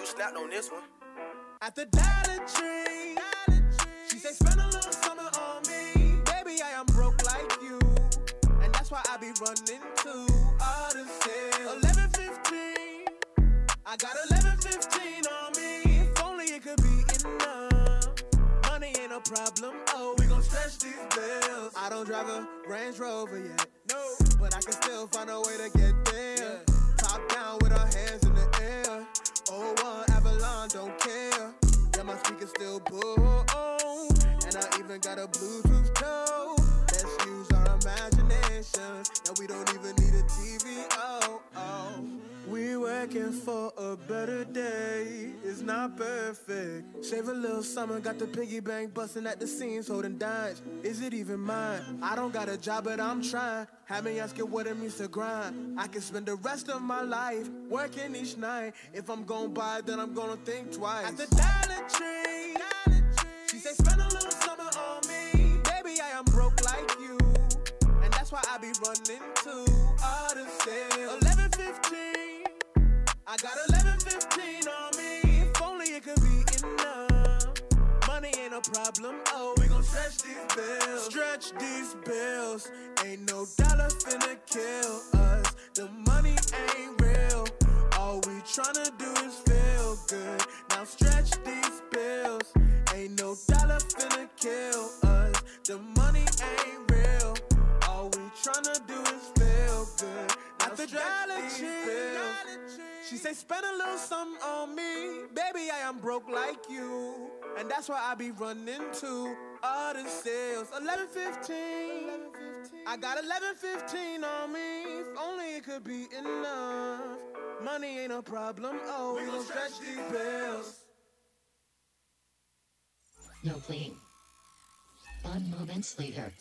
You snapped on this one. At the Dollar Tree, she say spend a little summer on me. Baby, I am broke like you, and that's why I be running to all the sales. 11:15, I got 11:15 on me. If only it could be enough. Money ain't a problem. Oh, we gon' stretch these bills. I don't drive a Range Rover yet, no, but I can still find a way to get there. Top down with our hands in the air. Oh, one Avalon, don't care. Yeah, my speakers still boom. And I even got a Bluetooth toe. Let's use our imagination. Yeah, we don't even need a TV. Oh, oh. We working for a better day. It's not perfect. Shave a little summer, got the piggy bank busting at the seams, holding dimes. Is it even mine? I don't got a job, but I'm trying. Have me asking what it means to grind. I can spend the rest of my life working each night. If I'm gonna buy, then I'm gonna think twice. At the Dollar Tree, she say spend a little summer on me. Baby, I am broke like you, and that's why I be running to all the sales. 11:15, I got 11:15 on me. If only it could be enough. Money ain't a problem. Oh, we gon' stretch these bills. Stretch these bills. Ain't no dollar finna kill us. The money ain't real. All we tryna do is feel good. Now stretch these bills. Ain't no dollar finna kill us. The money ain't real. All we tryna do is feel good. Now stretch these bills. She say spend a little something on me. Baby, I am broke like you, and that's why I be running to all the sales. 11:15, I got 11:15 on me. If only it could be enough. Money ain't a problem. Oh, we gon' stretch these bills. No playing. Fun moments later.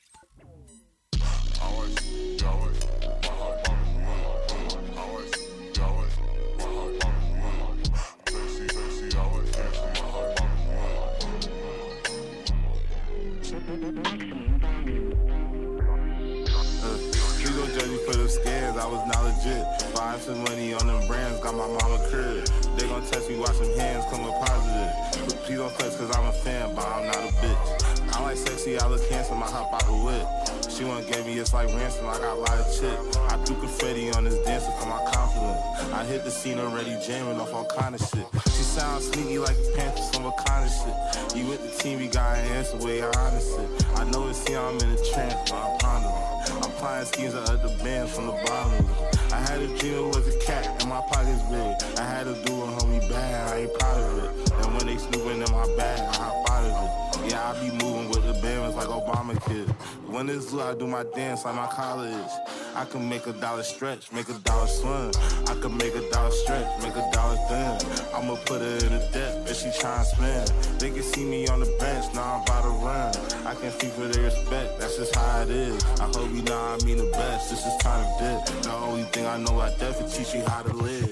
For the scans, I was not legit. Buying some money on them brands, got my mama crib. They gon' test me, watch them hands come with positive. But please don't flex cause I'm a fan, but I'm not a bitch. I like sexy, I look handsome, I hop out the whip. She wanna give me, it's like ransom, I got a lot of chip. I threw confetti on this dancer for my confidence. I hit the scene already jamming off all kind of shit. She sounds sneaky like a panther, some kind of shit. You with the team, we got an answer, way honest it. I know it's here, I'm in a trance, but I'm pondering. I'm flying schemes of other bands from the bottom. I had a dream it was a cat and my pockets big. I had to do a homie bad, I ain't proud of it. And when they snooping in my bag, I hop out of it. Yeah, I be moving with the bands like Obama kid. When it's blue, I do my dance like my college. I can make $1 stretch, make $1 swim. I can make $1 stretch, make $1 thin. I'ma put her in the debt, if she tryna spend. They can see me on the bench, now I'm about to run. I can speak for their respect, that's just how it is. I hope you know I mean the best, this is time to dip. The only thing I know, I definitely teach you how to live.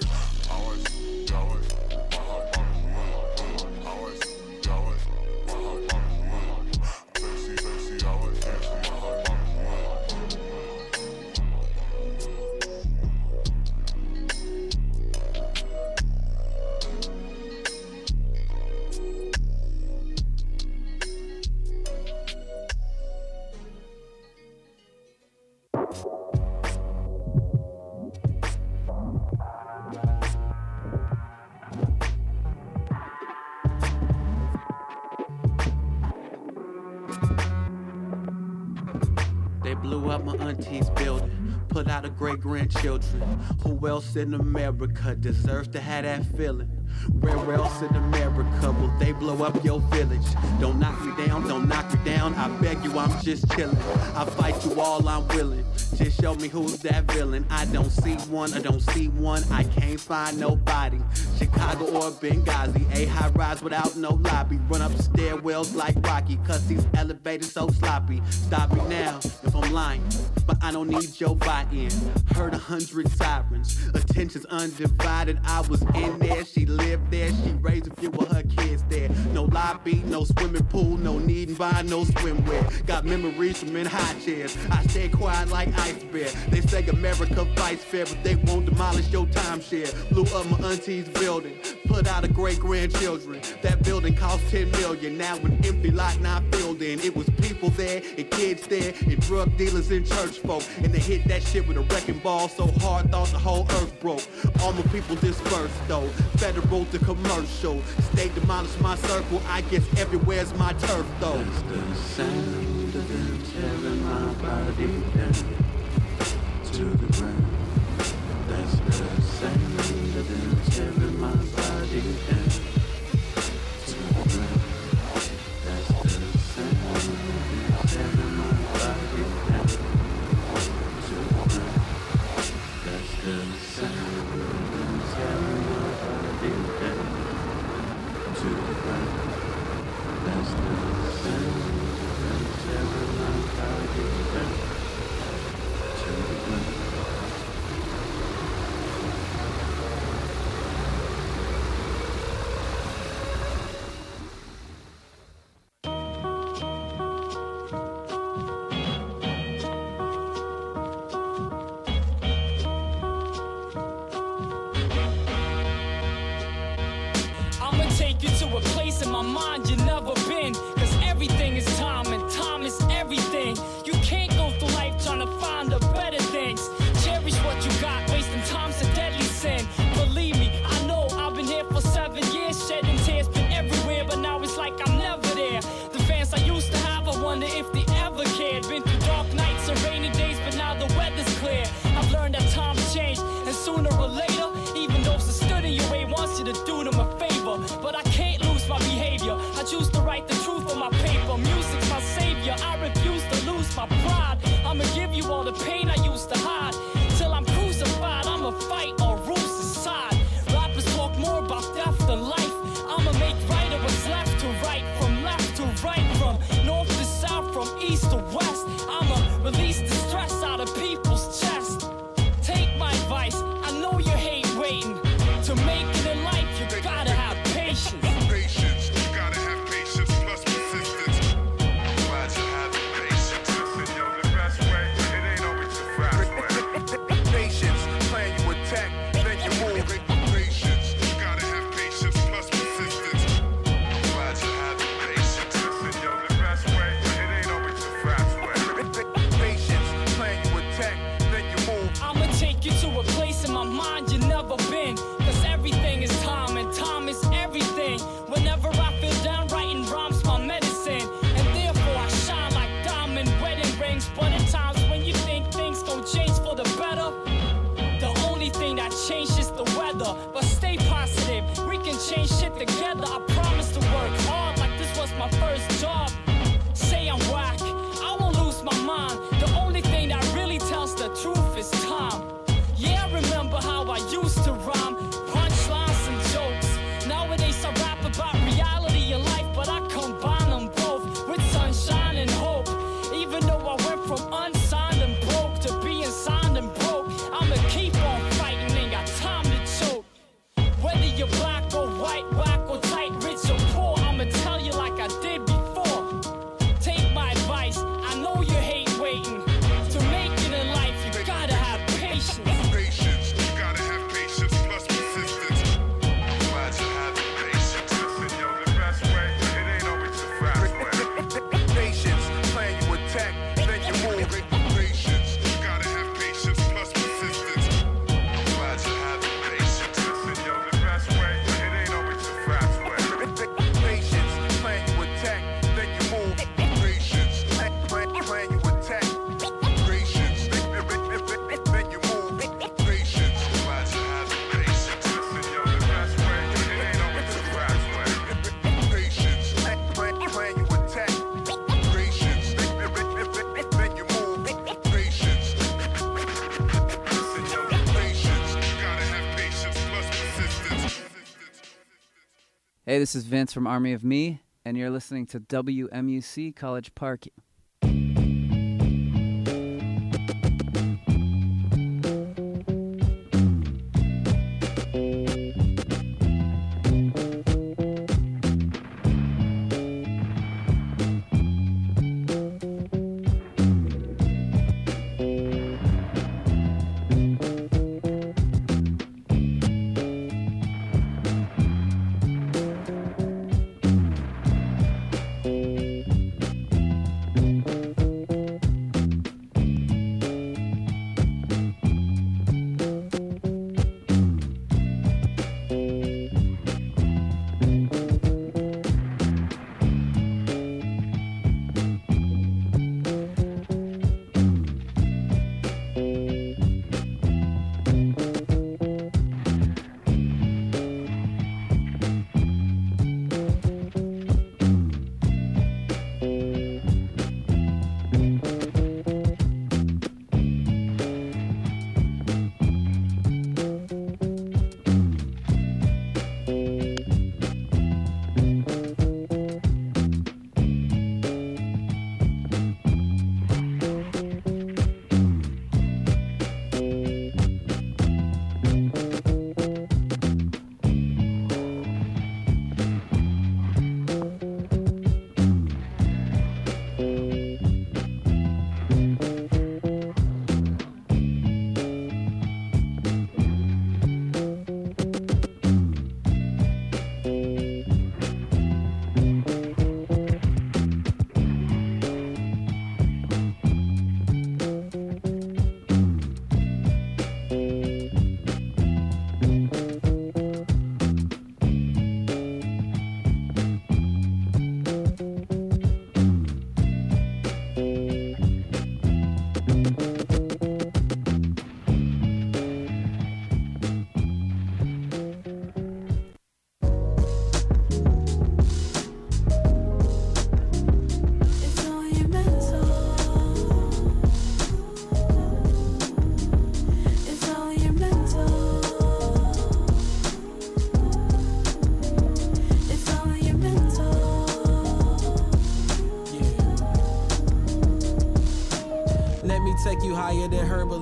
Put out a great-grandchildren. Who else in America deserves to have that feeling? Where else in America will they blow up your village? Don't knock me down, don't knock me down. I beg you, I'm just chilling. I fight you all, I'm willing. Just show me who's that villain. I don't see one, I don't see one. I can't find nobody. Chicago or Benghazi, a high rise without no lobby. Run up stairwells like Rocky, cause these elevators so sloppy. Stop me now if I'm lying, but I don't need your buy-in. Heard 100 sirens, a Attention's undivided. I was in there, she lived there, she raised a few of her kids there. No lobby, no swimming pool, no need and buy no swimwear. Got memories from in high chairs. I stay quiet like Ice Bear. They say America fights fair, but they won't demolish your timeshare. Blew up my auntie's building, put out a great-grandchildren. That building cost 10 million, now an empty lot not filled in. It was people there, and kids there, and drug dealers and church folk. And they hit that shit with a wrecking ball so hard thought the whole earth broke. All my people dispersed though, federal to commercial. State demolished my circle, I guess everywhere's my turf though. That's the sound of them tearing my body down to the ground. That's the sound of them tearing my body down to the ground. That's the sound of them tearing my body down to the ground. That's the sound of them tearing my body down to the ground. That's the sound of them tearing my body down to the ground. I'ma take you to a place in my mind you've never been. Cause everything is time and time is everything. You can't go through life trying to find the better things. Cherish what you got, wasting time's a deadly sin. Believe me, I know I've been here for 7 years. Shedding tears, been everywhere, but now it's like I'm never there. The fans I used to have, I wonder if they ever cared. Been through dark nights and rainy days, but now the weather's clear. I've learned that times change, and sooner or later, even those that stood in your way wants you to do them a favor. But I can't lose my behavior. I choose to write the truth on my paper. Music's my savior. I refuse to lose my pride. I'ma give you all the pain I used to hide. Till I'm crucified, I'ma fight or rule aside. Rappers talk more about death than life. I'ma make right of what's left to right, from left to right, from north to south, from east to west. I'ma release the stress out of people's chest. Take my advice, I know you hate waiting. To make it in life, you gotta have patience. Patience, you gotta have patience plus persistence. Glad you have the patience. Listen, yo, the best way, it ain't always the fast way. Patience, plan you attack, then you move. Patience, you gotta have patience plus persistence. Glad you have the patience. Listen, yo, the best way, it ain't always the fast way. Patience, plan you attack, then you move. I'ma take you to a place in my mind you've never been. Cause everything is time and time is everything. Whenever I feel down, writing rhymes my medicine. And therefore I shine like diamond wedding rings. But at times when you think things gon' change for the better, the only thing that changed is the weather. But stay positive, we can change shit together. I promise to work hard like this was my first job. Say I'm whack, I won't lose my mind. The only thing that really tells the truth is time. Yeah, I remember how I used to rhyme, punchlines and jokes. Nowadays I rap about reality in life, but I combine them both with sunshine and hope. Even though I went from unsigned and broke to being signed and broke, I'ma keep on fighting, ain't got time to choke. Whether you're black or white, whack or tight, rich or poor, I'ma tell you like I did before. Take my advice, I know you hate waiting. To make it in life, you gotta have patience. Patience, you gotta have patience plus persistence. Glad you have the patience. Listen, yo, the best way, it ain't always the fast way. Patience, plan you attack, then you move. Patience, you gotta have patience plus persistence. Glad you have the patience. Listen, yo, the best way, it ain't always the fast way. Patience, plan you attack, then you move. Patience, plan you attack. Patience, then you move. Patience, glad you have the patience. Listen, yo, the best way, it ain't always the fast way. Patience, plan you attack. Patience, then you move. Patience, listen, yo, patience, you gotta have patience plus persistence. Hey, this is Vince from Army of Me, and you're listening to WMUC College Park.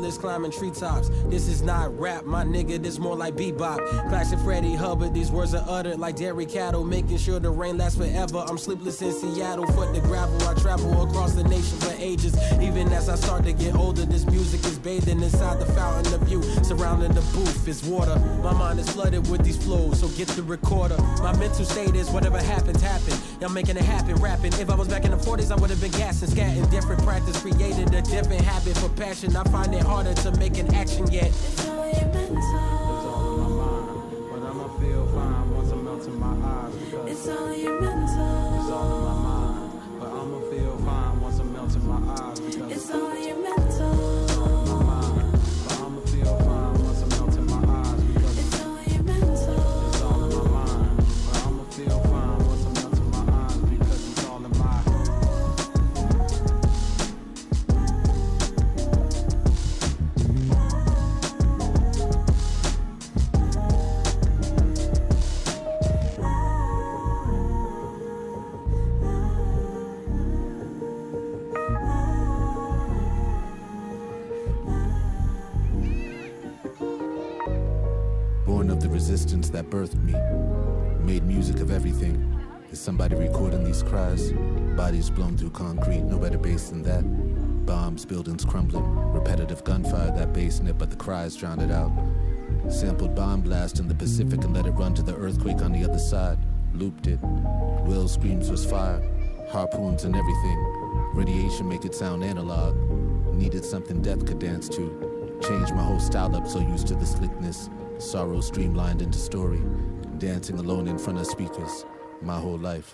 gorillas climbing treetops. This is not rap, my nigga, this more like bebop. Classic Freddie Hubbard, these words are uttered like dairy cattle, making sure the rain lasts forever. I'm sleepless in Seattle, foot the gravel. I travel across the nation for ages. Even as I start to get older, this music is bathing inside the fountain of you. Surrounding the booth is water. My mind is flooded with these flows, so get the recorder. My mental state is whatever happens, happen. I'm making it happen, rapping. If I was back in the 40s, I would have been gassing, scatting. Different practice created a different habit for passion. I find it harder to make an action yet. It's all your mental. It's all in my mind, but I'ma feel fine once I'm melting my eyes. Because it's all your mental. It's all in my mind, but I'ma feel fine once I'm melting my eyes. Because it's all your mental. It's all in my mind, but I'ma feel fine once I'm melting my eyes. Because it's all your mental. It's all in my mind, but I'ma feel fine once I'm melting my eyes. Because it's all in my resistance that birthed me, made music of everything. Is somebody recording these cries? Bodies blown through concrete, no better bass than that. Bombs, buildings crumbling, repetitive gunfire, that bass in it, but the cries drowned it out. Sampled bomb blast in the Pacific and let it run to the earthquake on the other side. Looped it. Will screams was fire, harpoons and everything. Radiation make it sound analog. Needed something death could dance to. Changed my whole style up, so used to the slickness. Sorrow streamlined into story, dancing alone in front of speakers, my whole life.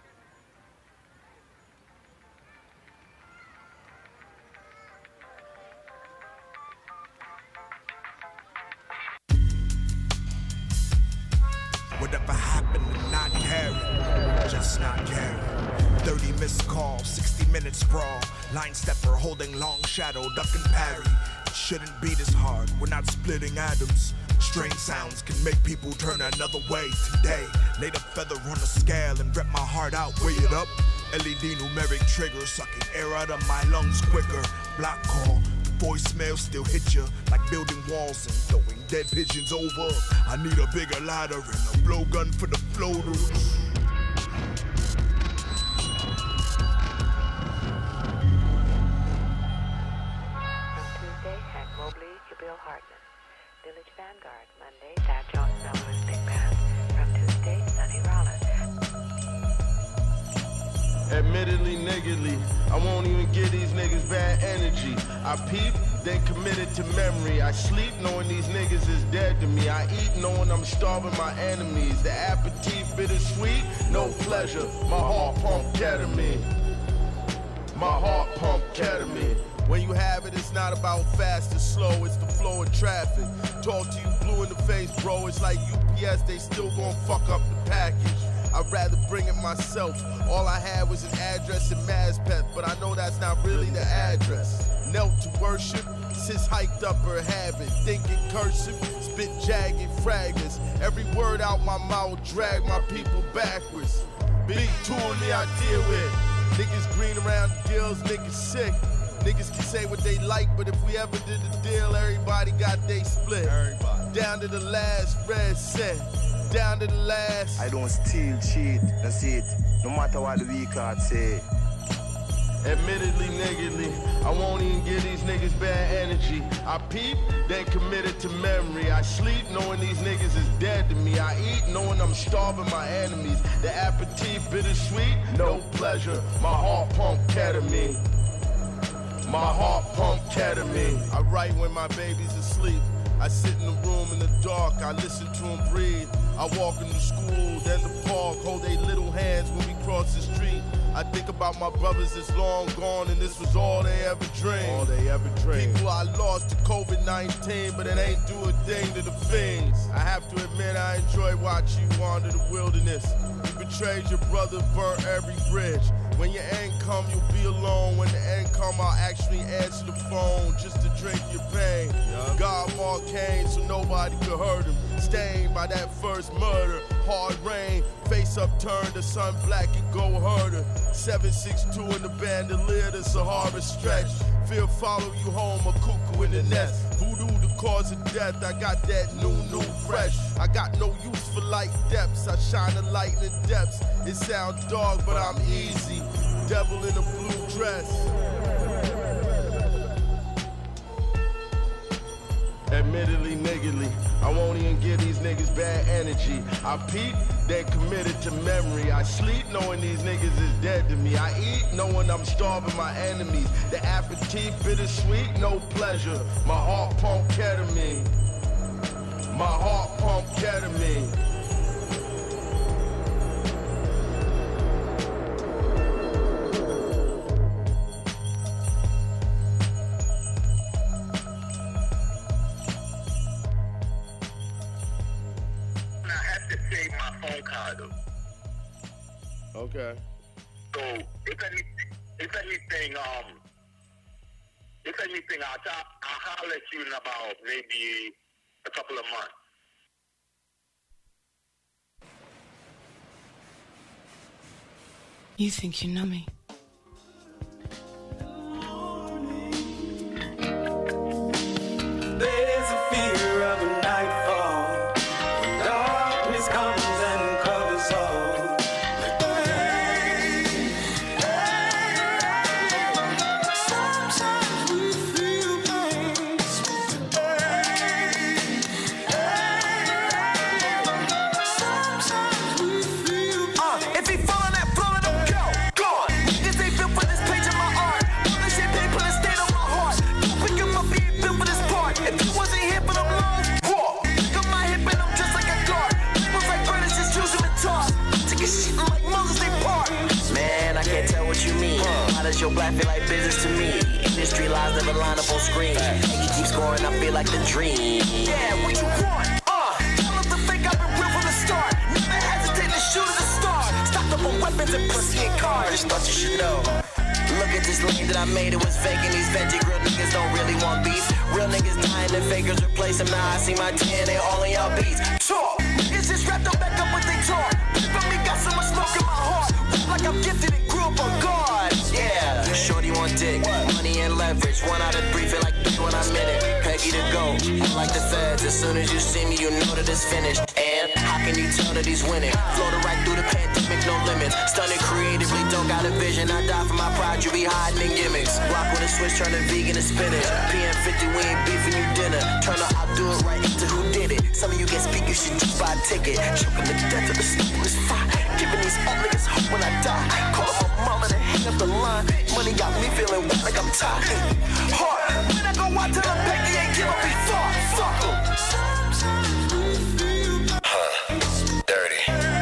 Whatever happened to not caring, just not caring. 30 missed calls, 60 minutes sprawl. Line stepper holding long shadow, duck and parry. It shouldn't be this hard, we're not splitting atoms. Strange sounds can make people turn another way. Today, laid a feather on a scale and rep my heart out, weigh it up. LED numeric trigger, sucking air out of my lungs quicker. Block call, voicemail still hit you like building walls and throwing dead pigeons over. I need a bigger ladder and a blowgun for the floaters. Village Vanguard, Monday, Dow Jones Numbers Big Pass. From Tuesday, Sonny Rollins. Admittedly, niggardly, I won't even give these niggas bad energy. I peep, then committed to memory. I sleep knowing these niggas is dead to me. I eat knowing I'm starving my enemies. The aperitif bittersweet, no pleasure. My heart pump ketamine. My heart pump ketamine. When you have it, it's not about fast or slow, it's the flow of traffic. Talk to you blue in the face, bro, it's like UPS, they still gon' fuck up the package. I'd rather bring it myself. All I had was an address in Mazpeth, but I know that's not really the address. Knelt to worship, sis hiked up her habit. Thinking cursive, spit jagged fragments. Every word out my mouth drag my people backwards. Big tool me I deal with. Niggas green around the deals, niggas sick. Niggas can say what they like, but if we ever did the deal, everybody got they split. Everybody. Down to the last red cent. Down to the last. I don't steal, cheat, that's it. No matter what the weak heart say. Admittedly, niggardly, I won't even give these niggas bad energy. I peep, then committed to memory. I sleep knowing these niggas is dead to me. I eat knowing I'm starving my enemies. The aperitif bittersweet, no pleasure. My heart pump ketamine. My heart pump ketamine. I write when my baby's asleep. I sit in the room in the dark, I listen to him breathe. I walk into school, then the park, hold their little hands when we cross the street. I think about my brothers that's long gone, and this was all they ever dreamed. All they ever dreamed. People I lost to COVID-19, but it ain't do a thing to the things. I have to admit I enjoy watching you wander the wilderness. You betrayed your brother, burnt every bridge. When your end come, you'll be alone. When the end come, I'll actually answer the phone just to drink your pain. God Mark Cain, so nobody could hurt him. Stained by that first murder. Hard rain, face upturned, the sun black and go herder. 762 in the bandolier, the Sahara stretch. Fear follow you home, a cuckoo in the nest. Voodoo the cause of death, I got that new fresh. I got no use for light depths, I shine a light in the depths. It sounds dark, but I'm easy. Devil in a blue dress. Admittedly, niggardly, I won't even give these niggas bad energy. I peep, then committed to memory. I sleep knowing these niggas is dead to me. I eat knowing I'm starving my enemies. The appetite bittersweet, no pleasure. My heart pump ketamine. My heart pump ketamine. Okay. So if anything, I'll holler at you in about maybe a couple of months. You think you know me? There's a fear of a nightfall when darkness comes and covers all. Sometimes we feel pain. Sometimes we feel pain. If he falling that floor, don't go. Gone. Niggas ain't built for this page of my art. All this shit pain put a stain on my heart. Don't pick him up, he ain't built for this part. If you wasn't here for them lungs, walk. Pick up my hip and I'm just like a guard. People like brothers just use him and toss. Take a shit like Moses, they part. Man, I can't tell what you mean. Why does your black feel like business to me? Industry lies never line up on screen. You keep scoring, I feel like the dream. Yeah, what you want? Tell them to fake I've been real from the start. Never hesitate to shoot at a star. Stocked up on weapons and pussy and cars. Just thought you should know. Look at this lane that I made, it was fake, and these veggie grill niggas don't really want beef. Real niggas dying and fakers replace them. Now I see my 10, they all in y'all beats. Talk, niggas just wrapped up back up what they talk. From me got so much smoke in my heart. Like I'm gifted and grew up on God. Yeah, shorty want dick, money and leverage. 1 out of 3 feel like 3 when I'm in it. Peggy to go, like the feds. As soon as you see me, you know that it's finished. And how can you tell that he's winning? Floated right through the pandemic, no limits. Stunning creatively, don't got a vision. I die for my pride, you be hiding in gimmicks. Rock with a switch, turning vegan to spinach. PM50, we ain't beefing you dinner. Turn up, I'll do it right into who did it. Some of you get speak, you should just buy a ticket. Choking the death of the sleepless fire. Giving these old niggas hope when I die. Call up my mama to hang up the line. Money got me feeling wet like I'm tired. Hard, when I go out to the Becky ain't give up before. Fuck em. Dirty.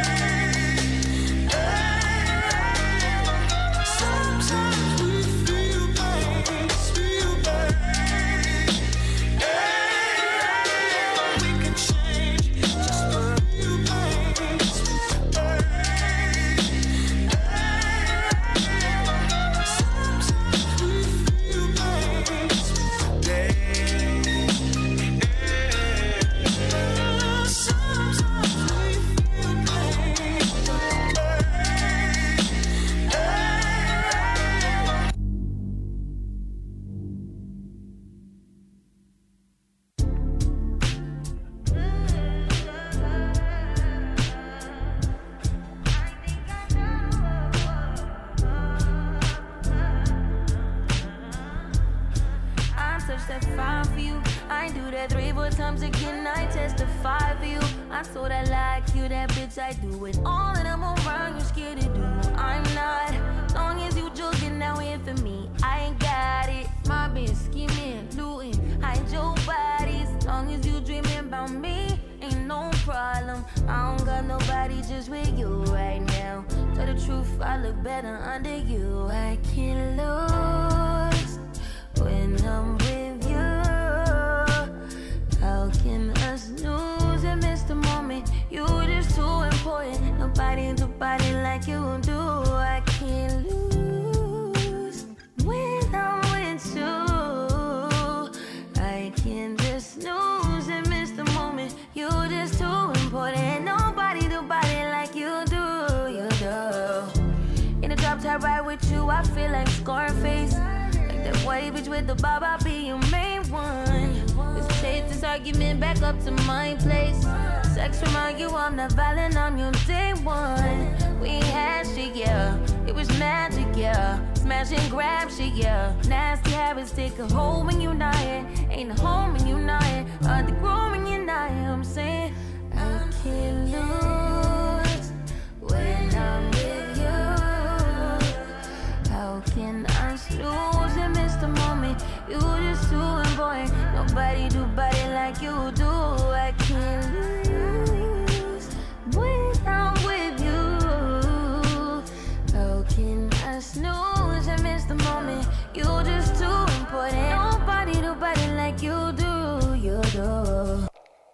I do it all and I'm around, you're scared to do. I'm not, long as you joking now in for me. I ain't got it, my bitch scheming, looting, hide your bodies. Long as you dreaming about me, ain't no problem. I don't got nobody just with you right now. Tell the truth, I look better under you. I can't lose when I'm with you. How can us snooze and miss the moment? You just too important. Nobody do body like you do. I can't lose when I'm with you. I can't just snooze and miss the moment. You just too important. Nobody do body like you do. In the drop top ride with you, I feel like Scarface. Like that White bitch with the bob, I'll be your main one. Let's take this argument back up to my place. Sex remind you I'm not violent, I'm your day one. We had shit, yeah. It was magic, yeah. Smash and grab shit, yeah. Nasty habits take a hold when you're not here. Ain't a home when you're not here. Hard to grow when you're not here. I'm saying I can't lose when I'm with you. How can I snooze and miss the moment? You just doing, boy. Nobody do body like you do. I can't lose when I'm with you. How can I snooze and miss the moment? You just too important. Nobody do body like you do. You do.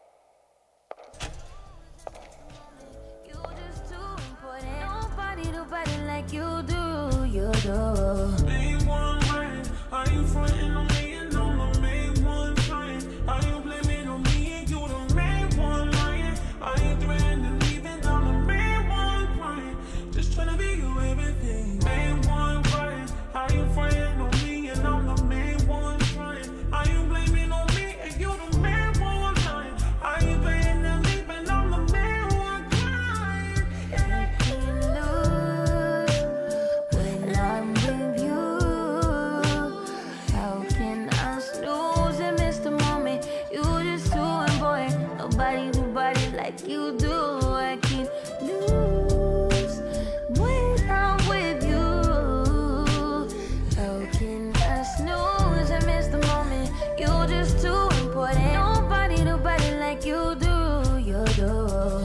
You just too important. Nobody do body like you do. You do. Main one right. Are you frontin' on me and I'm the main one trying? Are you blaming on me and you the main one lying? Are you threatening leaving? I'm the main one crying. Just tryna be you everything. Main one right. Are you frontin' on me and I'm the main one trying? Are you blaming on me and you the main one lying? Are you threatening leaving? I'm the main one crying. I can't lose when I'm with you. How can I snooze and miss the moment? You just doing, boy. Nobody do body like you do. I can't lose when I'm with you. How can I snooze and miss the moment? You just too important. Nobody do body like you do. You do.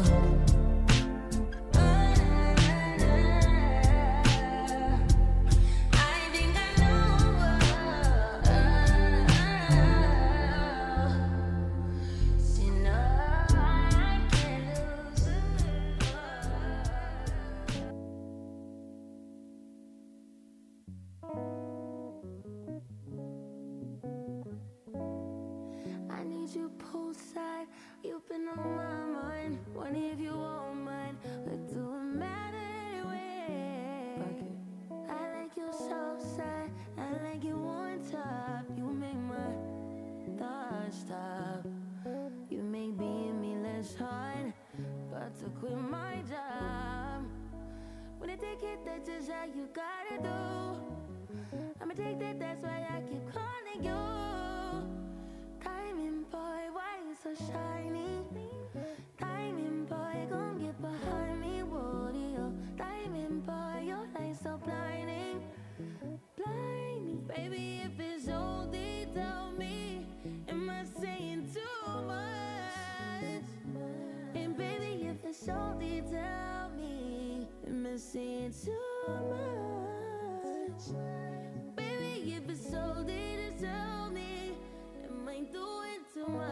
I need you poolside. You've been on my mind. Wonder if you won't mind. We're doing matter anyway. I like your soft side. I like you on top. You make my thoughts stop. You make being me less hard. About to quit my job. When I take it, that's just how you gotta do. I'ma take that, that's why I keep calling you. Diamond boy, why you so shiny? Diamond boy, gon' get behind me, Woody-o. Diamond boy, your light so blinding, blinding. Baby, if it's OD, tell me, am I saying too much? And baby, if it's OD, tell me, am I saying too much? Baby, if it's OD, just tell me, am I doing too much?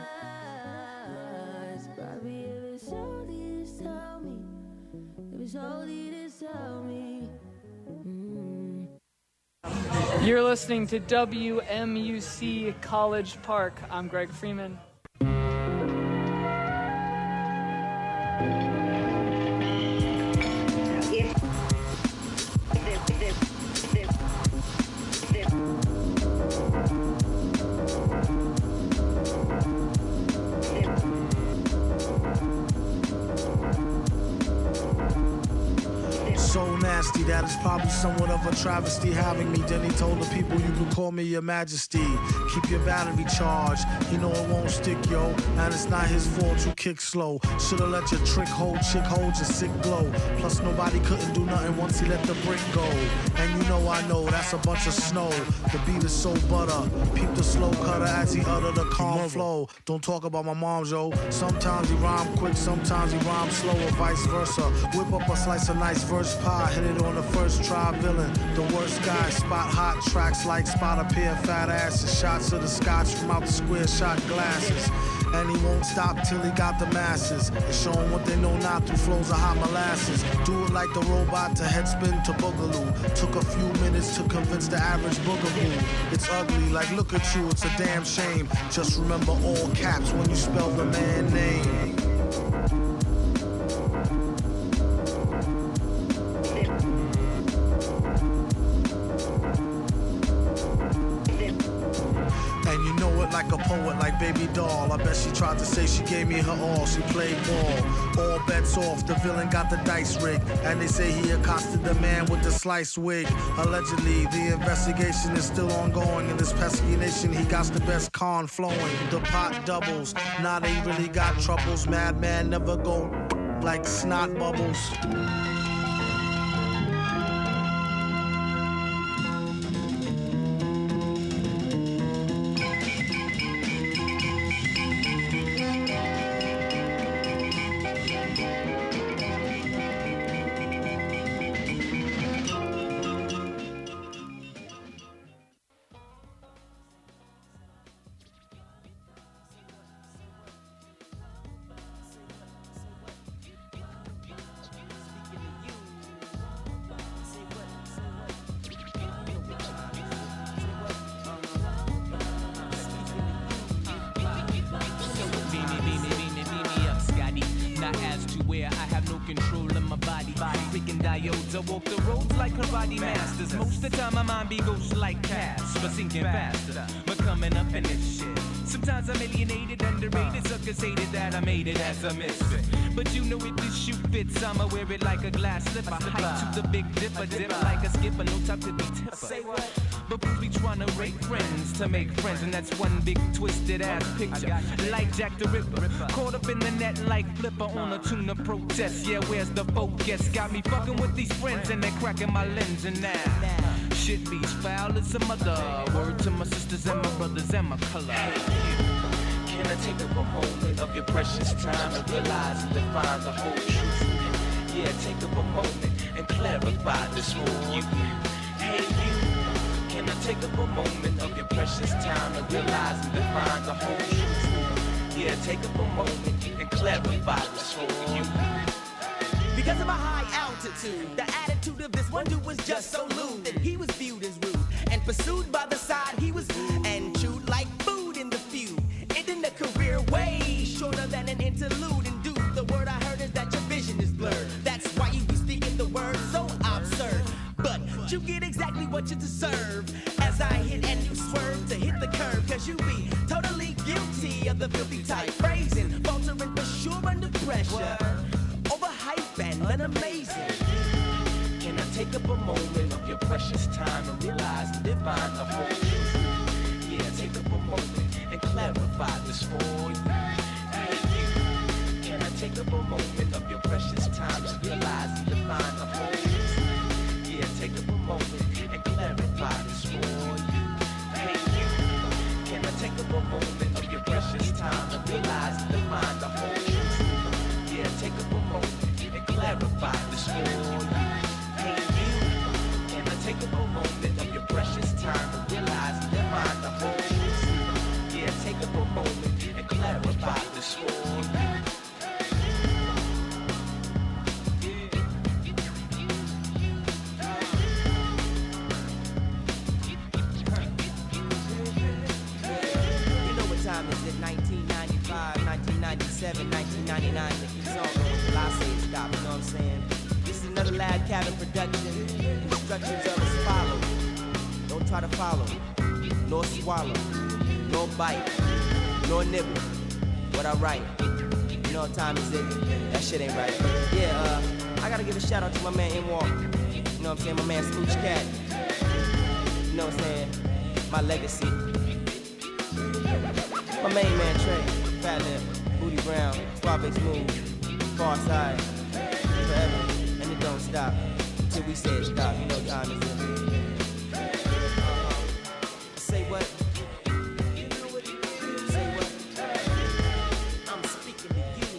Bobby, if it's OD, just tell me. If it's OD, just tell me. You're listening to WMUC College Park. I'm Greg Freeman. So nasty that it's probably somewhat of a travesty having me. Then he told the people you can call me your majesty. Keep your battery charged, you know it won't stick, yo. And it's not his fault you kick slow. Should've let your trick hold, chick hold your sick glow. Plus nobody couldn't do nothing once he let the brick go. And you know I know that's a bunch of snow. The beat is so butter. Peep the slow cutter as he utter the calm flow. Don't talk about my mom, yo. Sometimes he rhyme quick, sometimes he rhyme slow, or vice versa. Whip up a slice of nice verse pie, hit it on the first try, villain. The worst guy, spot hot tracks like spot a pair of fat asses. Shots of the scotch from out the square shot glasses. And he won't stop till he got the masses. And show them what they know not through flows of hot molasses. Do it like the robot to headspin to boogaloo. Took a few minutes to convince the average boogaboo. It's ugly, like look at you, it's a damn shame. Just remember all caps when you spell the man name. like a poet, like Baby Doll. I bet she tried to say she gave me her all. She played ball. All bets off. The villain got the dice rigged, and they say he accosted the man with the sliced wig. Allegedly, the investigation is still ongoing. In this pesky nation, he got the best con flowing. The pot doubles. Now they really got troubles. Madman never go like snot bubbles. A misfit. But you know if this shoe fits, I'ma wear it like a glass slipper. Hike to the big dipper, dip like a skipper, no time to be tipper. Say what? But we tryna rake friends to make friends, and that's one big twisted ass picture. Like Jack the Ripper, caught up in the net like Flipper on a tuna protest. Yeah, where's the focus? Got me fucking with these friends and they're cracking my lens, and now shit beats foul as a mother. Word to my sisters and my brothers and my color. Can I take up a moment of your precious time and realize and define the whole truth? Yeah, take up a moment and clarify this for you. Hey you, can I take up a moment of your precious time and realize and define the whole truth? Yeah, take up a moment and clarify this for you. Because of a high altitude, the attitude of this one dude was just so lewd that he was viewed as rude and pursued by the side he was and chewed like food in the feud. Ending the career way shorter than an interlude. And dude, the word I heard is that your vision is blurred. That's why you be speaking the word so absurd. But you get exactly what you deserve as I hit and you swerve to hit the curve. Cause you be totally guilty of the filthy type phrasing, faltering for sure under pressure. Overhype and unamazing. Can I take up a moment of your precious time and realize and define the whole truth? Yeah, take up a moment and clarify this for you. Hey you, can I take up a moment of your precious time to realize and define the whole truth? Yeah, take up a moment and clarify this for you. Hey you, can I take up a moment of your precious time to realize and define the whole truth? Yeah, take up a moment and clarify this for you. Hey you, can I take up a moment of your precious time to realize and define the whole truth? Yeah, take up a moment and clarify this for you. You know what time is it? 1995, 1997, 1999. It keeps on going till I say stop, you know what I'm saying? This is another Lab Cabin production. Instructions are as follow. Don't try to follow, nor swallow, nor bite, nor nibble. What I write, you know what time is it? That shit ain't right. Yeah, I gotta give a shout out to my man M-Walk. You know what I'm saying? My man Smooch Cat. You know what I'm saying? My legacy. My main man Trey, Fat Lip, Booty Brown, Suave Smooth, Far Side, forever, and it don't stop until we say it stop. You know what time is it? Say what? Say what? I'm speaking to you.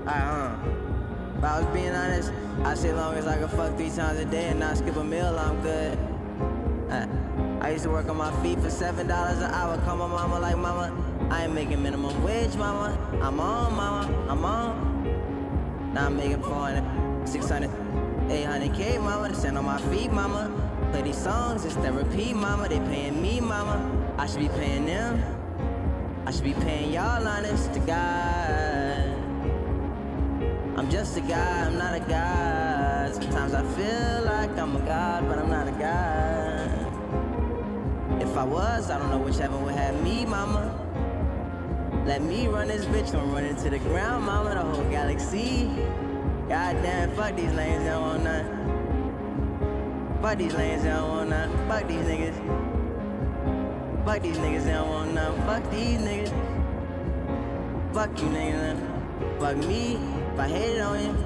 But I was being honest, I say long as I can fuck 3 times a day and not skip a meal, I'm good. I used to work on my feet for $7 an hour. Call my mama like, mama, I ain't making minimum wage, mama. I'm on, mama, I'm on. Now I'm making 400, 600, 800K, mama, to stand on my feet, mama. Play these songs, it's therapy, mama. They paying me, mama. I should be paying them. I should be paying y'all, honest to God. I'm just a guy, I'm not a god. Sometimes I feel like I'm a god, but I'm not a god. If I was, I don't know which heaven would have me, mama. Let me run this bitch, don't run into the ground, mama. The whole galaxy. Goddamn, fuck these lanes, they don't want none. Fuck these lanes, they don't want none. Fuck these niggas. Fuck these niggas, they don't want none. Fuck these niggas. Fuck you niggas. Fuck me, if I hated on you.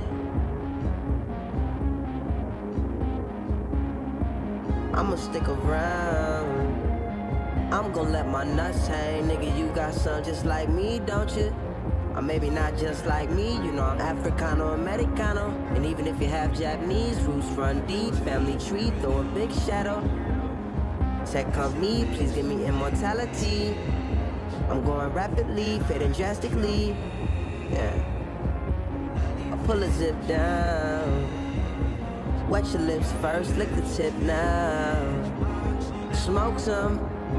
I'ma stick around. I'm gonna let my nuts hang. Nigga, you got some just like me, don't you? Or maybe not just like me, you know I'm Africano, Americano. And even if you have Japanese roots, run deep, family tree, throw a big shadow. Tech company, please give me immortality. I'm going rapidly, fading drastically. Yeah. I'll pull a zip down. Wet your lips first, lick the tip now. Smoke some.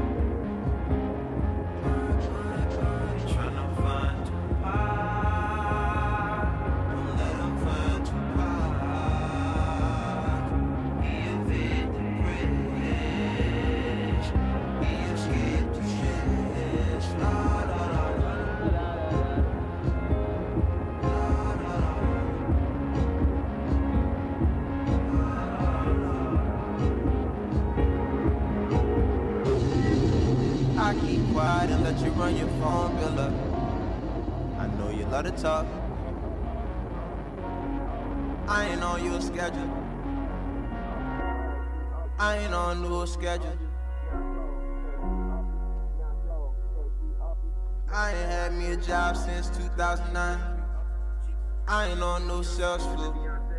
And let you run your phone bill up. I know you love to talk. I ain't on your schedule. I ain't on no schedule. I ain't had me a job since 2009. I ain't on no sales floor.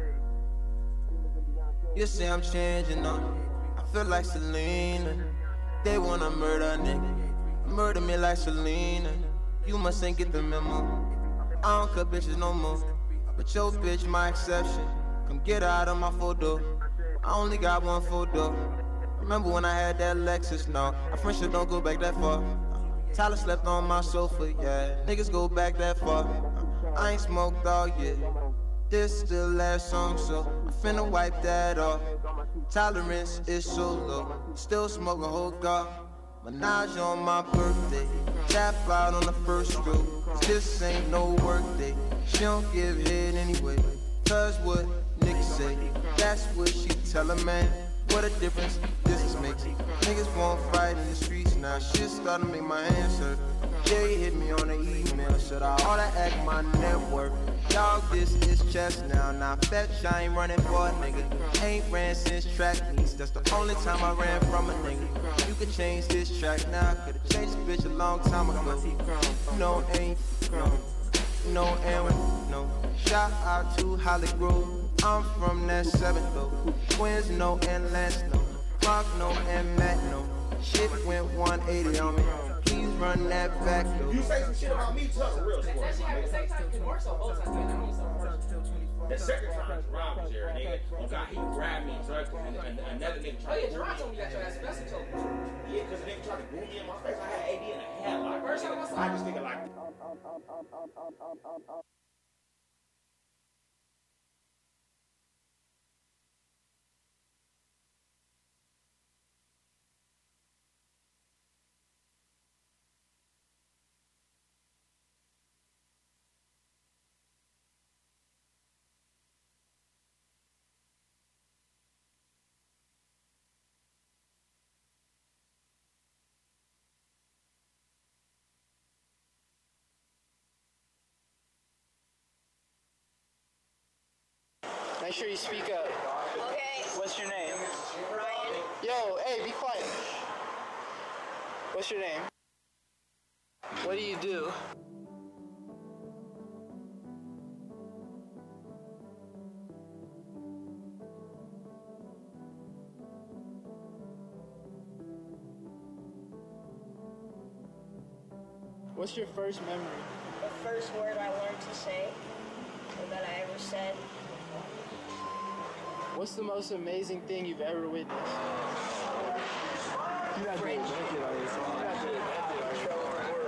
You say I'm changing up. I feel like Selena. They wanna murder a nigga. Murder me like Selena. You must ain't get the memo. I don't cut bitches no more. But your bitch my exception. Come get her out of my photo. I only got one photo. Remember when I had that Lexus? No, our friendship don't go back that far. Tyler slept on my sofa, yeah. Niggas go back that far. I ain't smoked all year. This the last song, so I'm finna wipe that off. Tolerance is so low. Still smoke a whole dog. Menage on my birthday. Tap out on the first stroke. 'Cause this ain't no work day. She don't give head anyway. Cause what niggas say. That's what she tell a man. What a difference this makes. Niggas won't fight in the streets now. Shit starting to make my hands hurt. Jay hit me on the email. Should I oughta act my network? Dog, this is chess now. Now fetch, I ain't running for a nigga. Ain't ran since track meets. That's the only time I ran from a nigga. You could change this track now. Could've changed this bitch a long time ago. No, ain't, no, and no. Shout out to Holly Grove. I'm from that 7th though. Twins, no, and Lance, no. Mark, no, and Matt, no. Shit went 180 on me. Please run that back though. You say some shit about me, tell the real story. The second time Jerron was there, nigga, oh God, he grabbed me, drugged me, and another nigga tried to Jerron told me that your ass message told me. Yeah, because the nigga tried to boom me in my face. I had AD in a headlock. First time I saw this nigga like... Make sure you speak up. Okay. What's your name? Ryan. Yo, hey, be quiet. What's your name? What do you do? What's your first memory? The first word I learned to say, or that I ever said. What's the most amazing thing you've ever witnessed? You gotta do it naked on your song. You gotta do it naked on your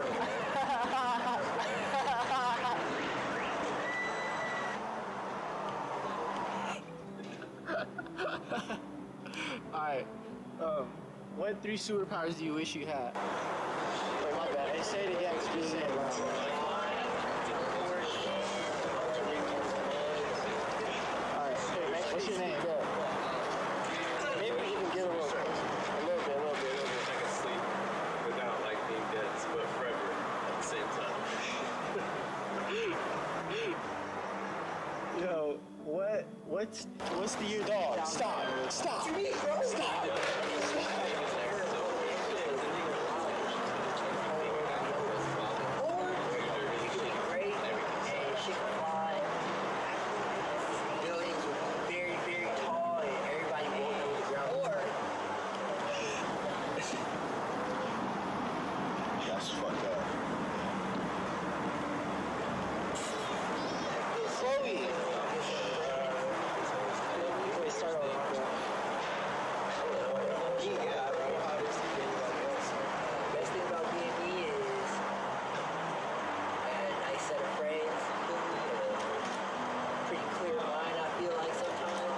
Alright. What 3 superpowers do you wish you had? Oh, my bad. Hey, say it again. Just say it. Alright. What's your name? Maybe we can get a little bit. A little bit. I can sleep without like being dead, but forever at the same time. Yo, what's the year dog? Stop. What you mean, bro? Stop. That's fucked up. Chloe. Wait, start over. Best thing about being me is a nice set of friends, pretty clear mind. I feel like sometimes.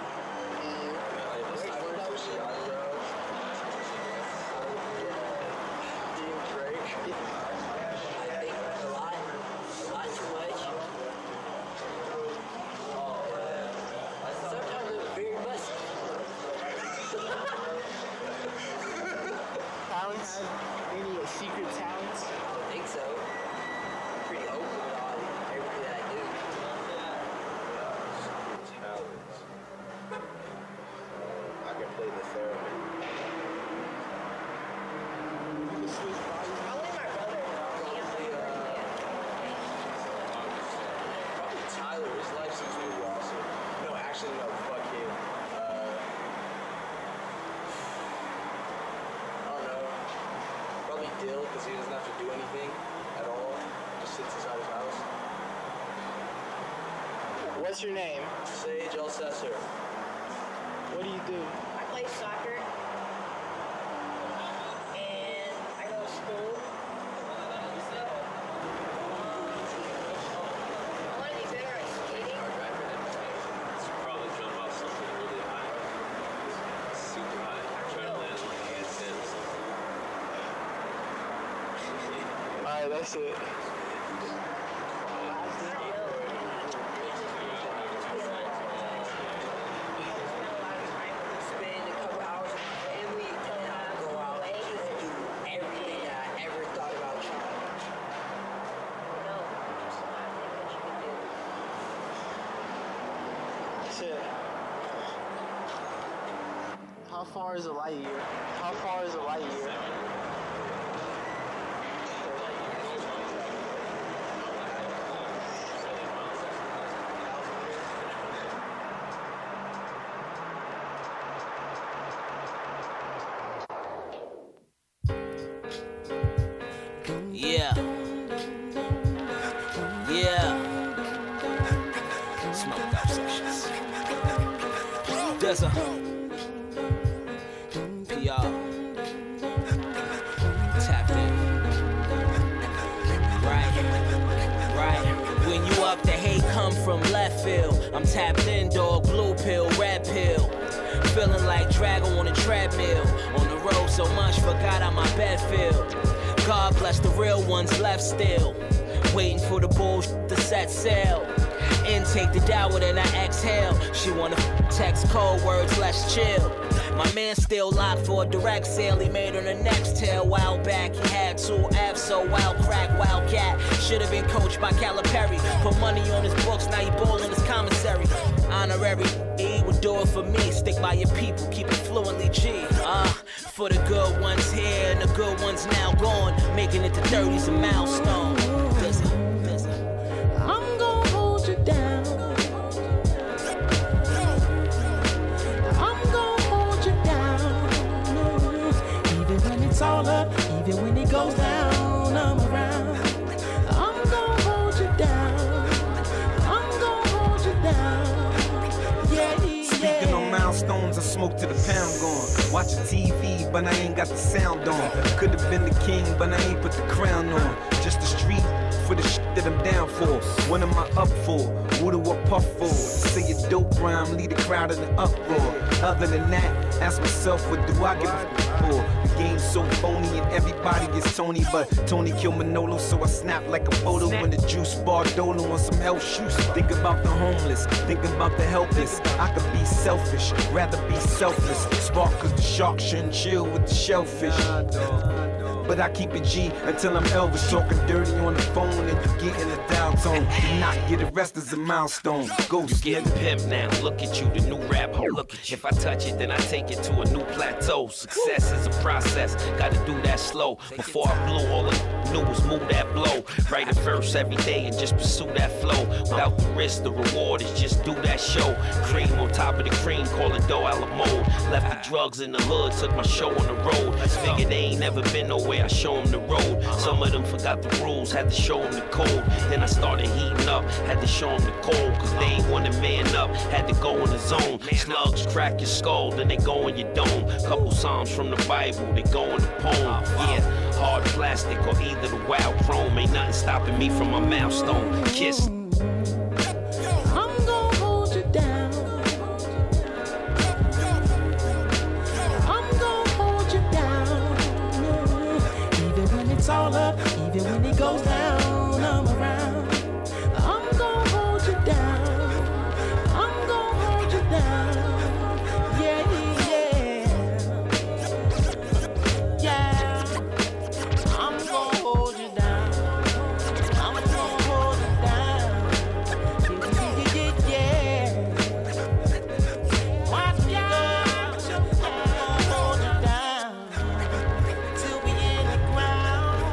Talents? Any secret talents? I don't think so. I'm pretty open about everything that I do. Talents. I can play the theremin. Probably Tyler. His life seems pretty awesome. No, actually, no. Fuck him. I don't know. Probably Dill, because he doesn't have to do anything at all. Just sits inside his house. What's your name? Sage Alcessor. What do you do? I play soccer, and I go to school. I want to be better at skating. Probably jump off something really high. Super high. Try to land like handstands. Alright, that's it. Spend a couple hours with my family, and I go out and just do everything that I ever thought about trying. No, just not anything that you can do. That's it. How far is a light year? How far is a light year? Yeah. Yeah. Smoke out sessions. There's a PR. Tapped in. Right. When you up, the hate come from left field. I'm tapped in, dog. Blue pill, red pill. Feeling like Drago on a treadmill. On the road so much, forgot how my bed feel. God bless the real ones left still. Waiting for the bullshit to set sail. Intake the dower, then I exhale. She wanna text cold words, let's chill. My man still locked for a direct sale. He made on the next tail. While back, he had 2 F's, so wild crack, wildcat. Should've been coached by Calipari. Put money on his books, now he ballin' his commissary. Honorary, he would do it for me. Stick by your people, keep it fluently G. For the good ones here and the good ones now gone. Making it to 30's a milestone. I'm gonna hold you down. I'm gonna hold you down. Even when it's all up, even when it goes down, I'm around. smoke till the pound gone. Watching TV, but I ain't got the sound on. Could have been the king, but I ain't put the crown on. Just the street for the shit that I'm down for. What am I up for? What do I puff for? Say a dope rhyme, lead the crowd in an uproar. Other than that, ask myself, what do I give a f for? The game's so phony and everybody is Tony, but Tony killed Manolo, so I snap like a photo in the juice bar Dolo on some health shoes. Think about the homeless, think about the helpless. I could be selfish, rather be selfless. Spark cause the shark shouldn't chill with the shellfish. But I keep it G until I'm Elvis, talking dirty on the phone and you get in the dial tone. Do not get arrested as a milestone. Ghost. You getting pimp now, look at you, the new rapper, look at you. If I touch it, then I take it to a new plateau. Success is a process, gotta do that slow. Before I blew, all I knew was move that blow. Write a verse every day and just pursue that flow. Without the risk, the reward is just do that show. Cream on top of the cream, call it dough a la mode. Left the drugs in the hood, took my show on the road. Figured they ain't never been nowhere, I show them the road. Some of them forgot the rules, had to show them the code. Then I started heating up, had to show them the cold. Cause they ain't want to man up, had to go in the zone. Slugs crack your skull, then they go in your dome. Couple psalms from the Bible, they go in the poem. Yeah, hard plastic or either the wild chrome. Ain't nothing stopping me from my milestone. Kiss. It's all up, even when it goes down, I'm around. I'm gonna hold you down. I'm gonna hold you down. Yeah, yeah. Yeah. I'm gonna hold you down. I'm gonna hold you down. Yeah, yeah, yeah. Watch out. I'm gonna hold you down till we in the ground.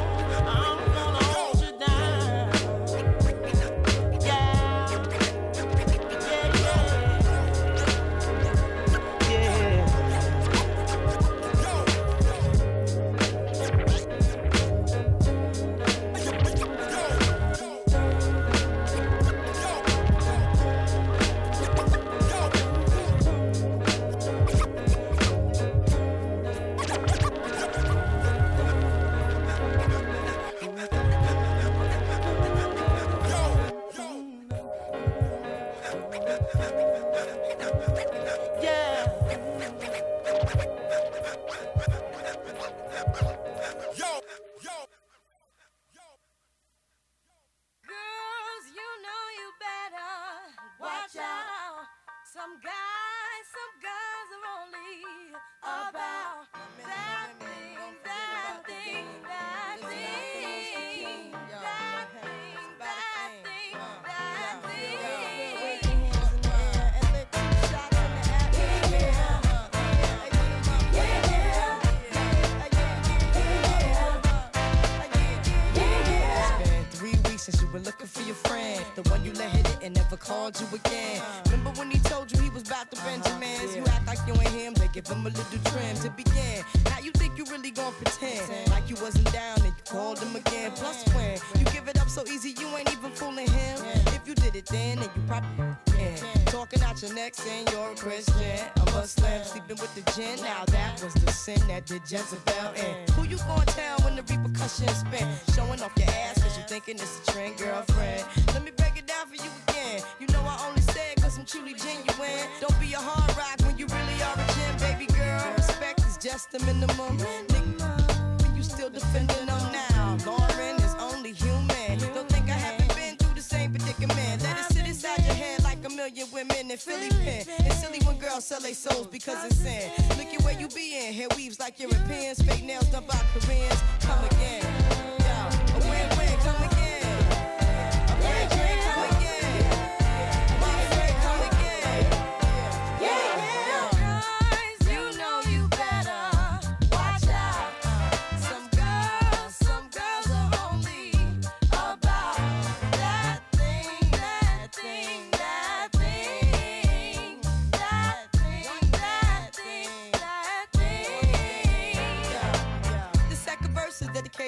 Looking for your friend, the one you let hit it and never called you again. Remember when he told you he was about to Benjamins? You act like you ain't him, they give him a little trim to begin. Now you think you really gon' pretend like you wasn't down and you called him again. Plus when you give it up so easy, you ain't even fooling him. If you did it then you probably can. Talking out your neck saying you're a Christian, a Muslim, sleeping with the gin. Now that was the sin that did Jezebel in. Who you gonna tell when the repercussions spin? Showing off your ass cause you thinking it's a trend, girlfriend. Let me break it down for you again. You know I only said cause I'm truly genuine. Don't be a hard rock when you really are a gem, baby girl. Respect is just the minimum. Nigga, you still defending them now. Lauren is only human. Don't think I haven't been through the same predicament. Let it sit inside your head like a million women in Philly pen. It's silly when girls sell their souls because it's sin. Look at where you be in. Hair weaves like Europeans. Fake nails done by Koreans. Come again. Yo, a win-win, come again.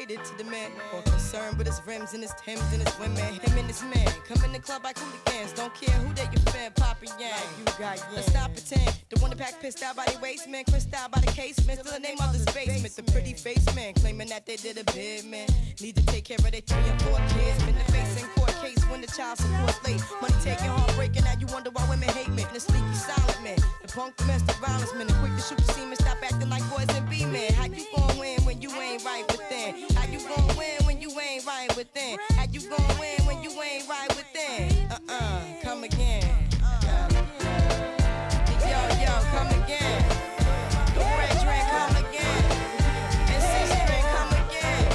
related to the man. More concerned with his rims and his Timbs and his women. Him and his man come in the club like hooligans. Don't care who they your fan, Papa Yang. Like you got yang. Let's not pretend. The one that pack pissed out by the waist, man. Crissed out by the casement. Still the name of this basement. The pretty face man claiming that they did a bid, man. Need to take care of their 3 and 4 kids. Been the face in court case when the child support late. Money taking, heartbreaking. Now you wonder why women hate men. The sleepy silent man. The punk domestic violence man. The quick to shoot the semen. Stop acting like boys and be men. How you gon' win when you ain't right within? How you gon' win when you ain't right within? How you gon' win when you ain't right within? Come again. Yo, come again. The red drink, come again. And 6 drink, come again.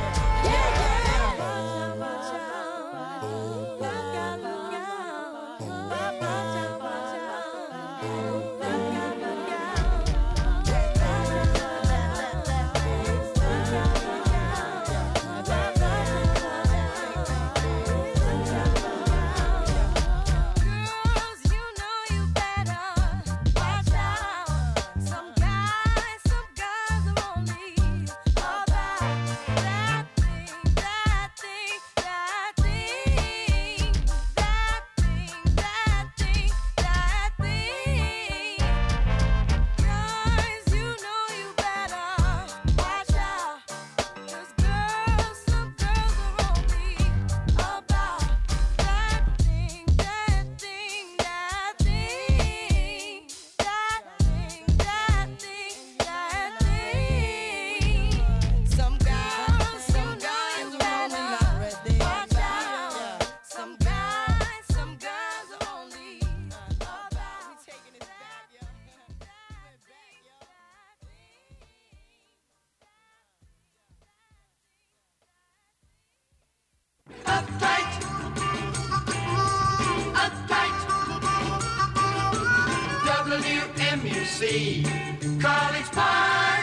WMUC, College Park.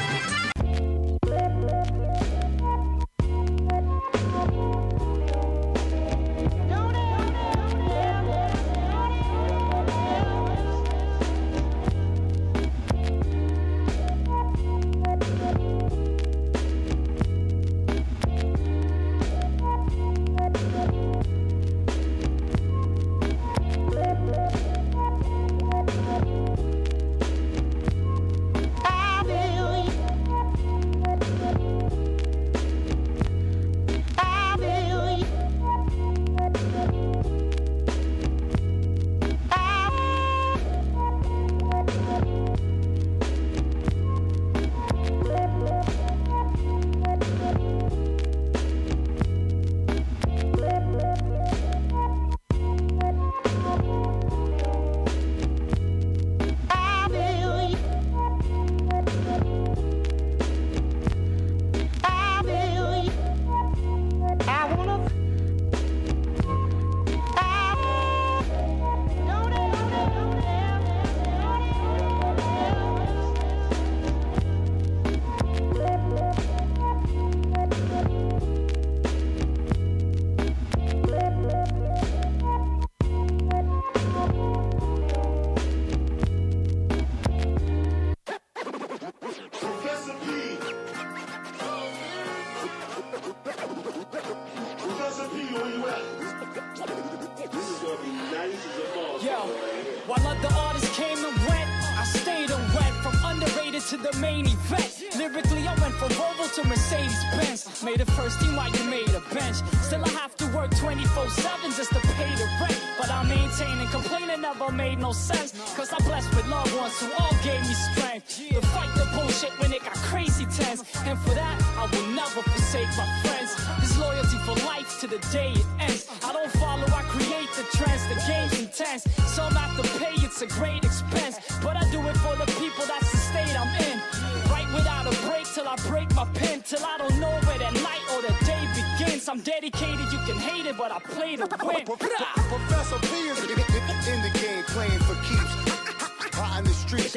While other artists came and went, I stayed and went from underrated to the main event. Lyrically, I went from Volvo to Mercedes-Benz. Made a first team while you made a bench. Still, I have to work 24/7 just to pay the rent. But I maintain and complaining never made no sense. Cause I'm blessed with loved ones who all gave me strength to fight the bullshit when it got crazy tense. And for that, I will never forsake my friends. This loyalty for life to the day it ends. I don't follow, I create the trends. The game's intense. Some have to pay, it's a great expense. But I do it for the people, that's the state I'm in. Right without a break till I break my pen. Till I don't know where the night or the day begins. I'm dedicated, you can hate it, but I play to win. Professor P is in the game playing for keeps. Hot in the streets.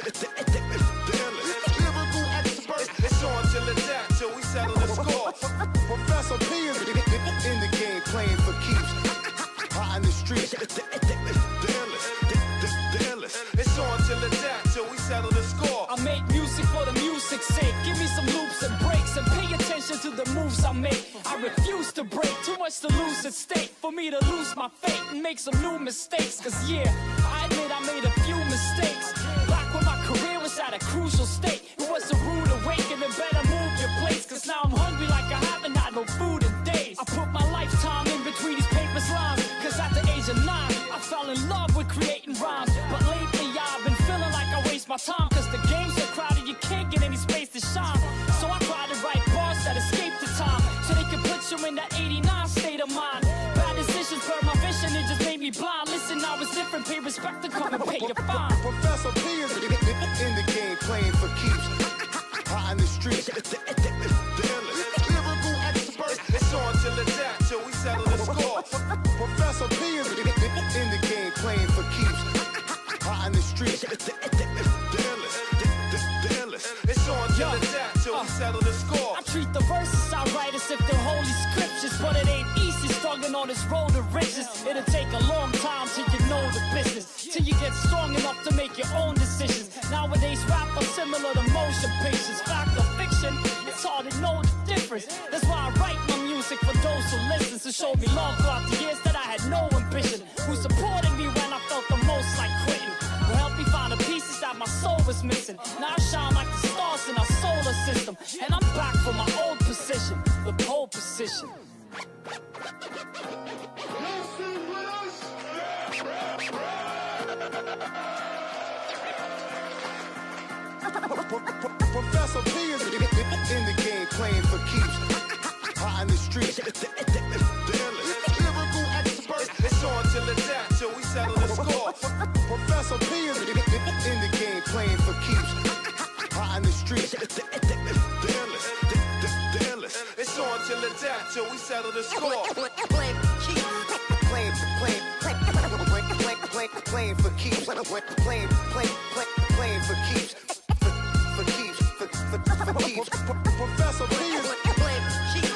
Lyrical expert. It's on till the death, till we settle the score. Professor P is in the game playing for keeps. Hot in the streets. It's on till the death, till we settle the score. I make music for the music's sake. Give me some loops and breaks and pay attention to the moves I make. I refuse to break, too much to lose at stake. For me to lose my fate and make some new mistakes. Cause yeah, I admit I made a few mistakes. Back when my career was at a crucial state, it was a rude awakening, better move your place. Cause now I'm hungry like I haven't had no food in days. I put my lifetime in between these papers lines. Cause at the age of 9, I fell in love with creating rhymes. But lately I've been feeling like I waste my time. Cause the game's so crowded you can't get any space to shine. So I try to write bars that escape the time, so they can put you in that 89 state of mind. Bad decisions blurred my vision, it just made me blind. Listen, I was different, pay respect to come and pay your fine. Professor P is in the game playing for keeps. Hot in the streets. Lyrical expert. It's on till the death, till we settle the score. Professor P is in the game playing for keeps. Hot in the streets. It's on till the death, till we settle the score. I treat the verses I write as if they're holy scriptures, but it ain't easy struggling on this road to riches. It'll take a long time till you know the business, till you get strong enough to make your own decisions. Nowadays rap are similar to motion pictures. Fact or fiction, it's hard to know the difference. That's why I write my music for those who listen, to show me love throughout the years that I had no ambition. Who supported me when I felt the most like quitting, who helped me find the pieces that my soul was missing. Now I shine like the stars in our solar system, and I'm back for my old position, the pole position. Professor P is in the game playing for keeps. Hot in the streets. Lyrical expert. It's on till the death, till we settle the score. Professor P is in the game playing for keeps. Hot in the streets. It's on till the death, till we settle the score. Playing for keeps. Playing for keeps. Professor P is playing for keeps.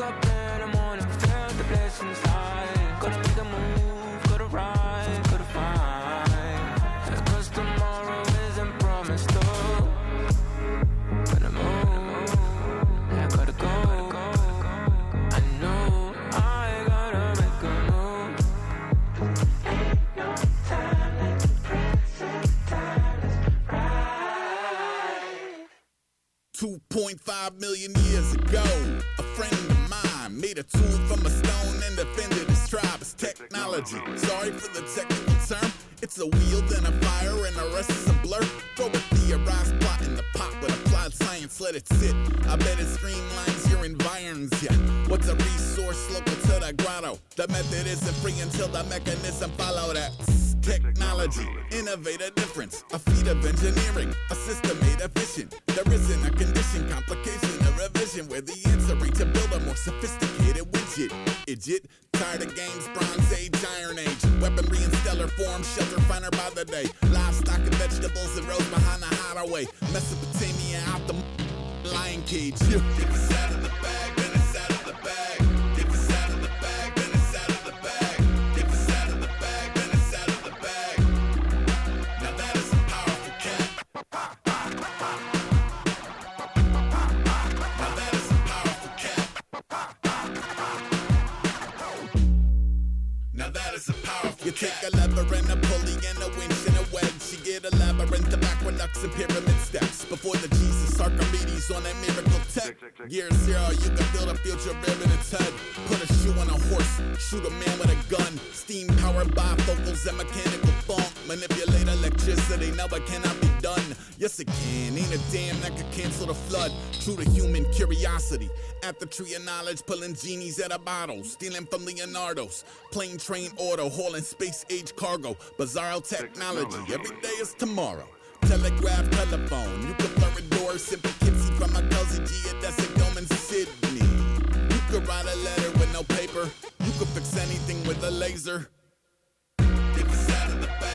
Gotta make a move, gotta ride, gotta find. technology. Sorry for the technical term. It's a wheel, then a fire, and the rest is a blur. Throw a theorized plot in the pot with applied science, let it sit. I bet it streamlines your environs, yeah. What's a resource local to the grotto? The method isn't free until the mechanism follow that. Technology, innovate a difference. A feat of engineering, a system made efficient. There isn't a condition, complication, or revision where the answer ain't to build a more sophisticated widget. Idiot, tired of games, Bronze Age, Iron Age. Weaponry in stellar form, shelter finer by the day. Livestock and vegetables that rose behind the hideaway. Mesopotamia out the lion cage. If it's out of the bag, then it's out of the bag. If it's out of the bag, then it's out of the bag. If it's out of the bag, then it's out of the bag. Now that is a powerful cat. Now that is a powerful cat. Now that is a powerful You take a lever and a pulley and a winch and a wedge. You get a labyrinth of aqueducts and pyramid steps. Before the Jesus Archimedes on that miracle tech. Year zero, you can build a future rear in its head. Put a shoe on a horse, shoot a man with a gun. Steam powered bifocals and mechanical funk. Manipulate electricity, no it cannot be done. Yes it can, ain't a damn that could cancel the flood. True to human curiosity. At the tree of knowledge, pulling genies out of bottles. Stealing from Leonardo's. Plane, train, auto, hauling space age cargo. Bizarro technology, every day is tomorrow. Telegraph, telephone, you can blur a door. Simple Kipsy from a cozy geodesic dome in Sydney. You could write a letter with no paper. You could fix anything with a laser.